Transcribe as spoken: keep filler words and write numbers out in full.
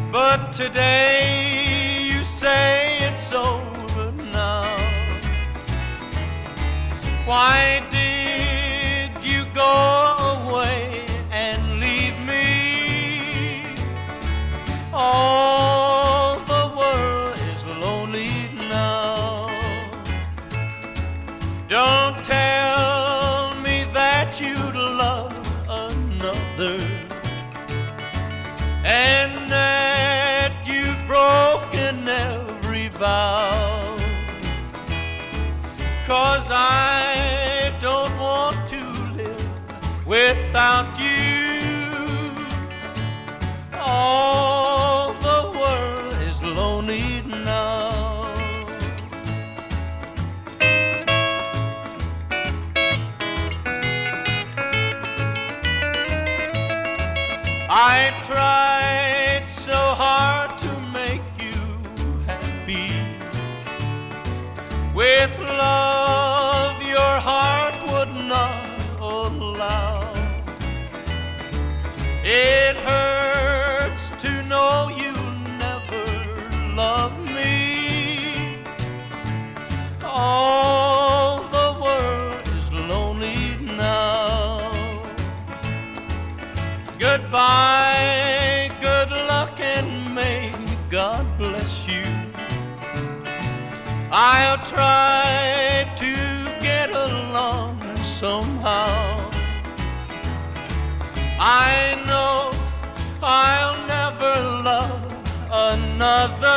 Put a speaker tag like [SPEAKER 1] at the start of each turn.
[SPEAKER 1] But today you say it's over now. Why did you go away and leave me? All the world is lonely now. Don't tell me that you'd love another and that you've broken every vow, 'cause I don't want to live without you. All the world is lonely now. I tried so hard to make you happy. With love your heart would not allow. It hurts to know you never loved me. All the world is lonely now. Goodbye, good luck, and may God bless you. I'll try to get along somehow. I know I'll never love another.